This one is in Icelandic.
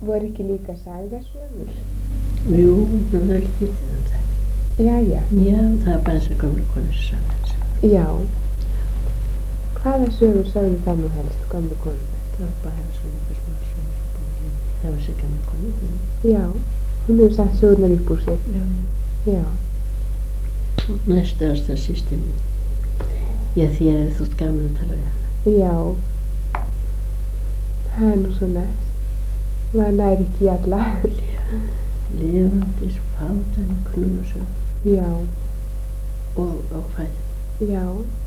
Voru ekki líka sagasögur? Jú, það er lítið þetta. Jæja. Já, það er bara eins og gömlu konur sögur. Já. Hvaða sögur sögðu það nú helst, gömlu konur? Það var bara svona eitthvað smá sögur. Það var þessi gömlu konur. Já, hún hefur sagt sögurnar upp úr sér. Já. Já. Næstu ástæða sýsti mín. Já, þér er þú gaman að tala við hana. Já. Það er nú svo næst. Maður næri ekki í alla. Lifandis, fátan, knúsum. Já. Og fæðum. Já.